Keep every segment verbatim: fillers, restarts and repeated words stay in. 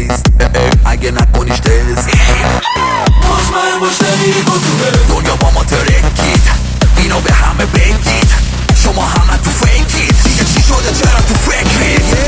نیست اگه نکنیش تست مطمئن باش نمیری کتوبه دنیا با ما ترکید اینو به همه بگید شما همه تو فیکید دیگه چی شده چرا تو فکرید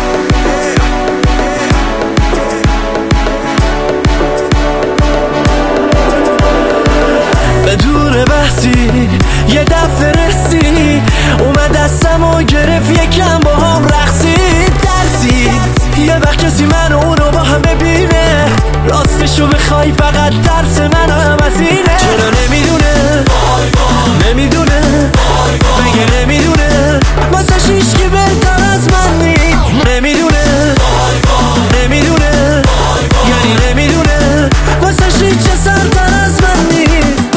بدون بحثی یه دفعه رسید اومد دستم و گرفت یکم با هم رقصید ترسید یه وقت کسی من و اونو با هم ببینه راستشو بخوای فقط ترس من هم از اینه چرا نمیدونه نمیدونه مگه نمیدونه واسه شیش که بهتر از من نیست نمیدونه نمیدونه یعنی نمیدونه واسه شیش چه سرتر از من نیست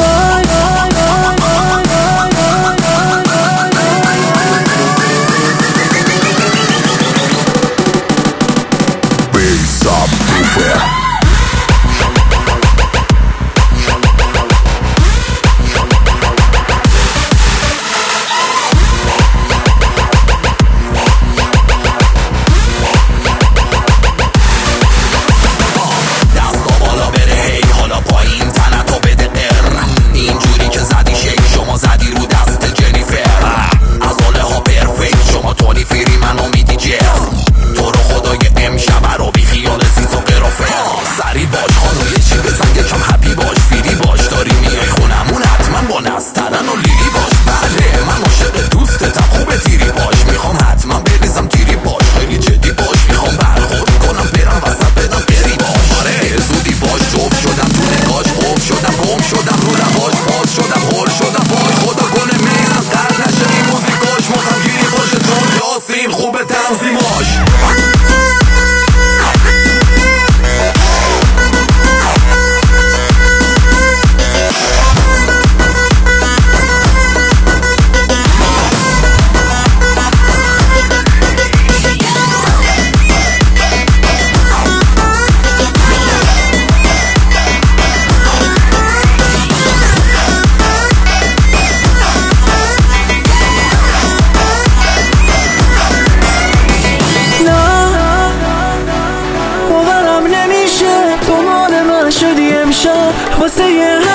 خوبه تنظیماش شدی امشب واسه یه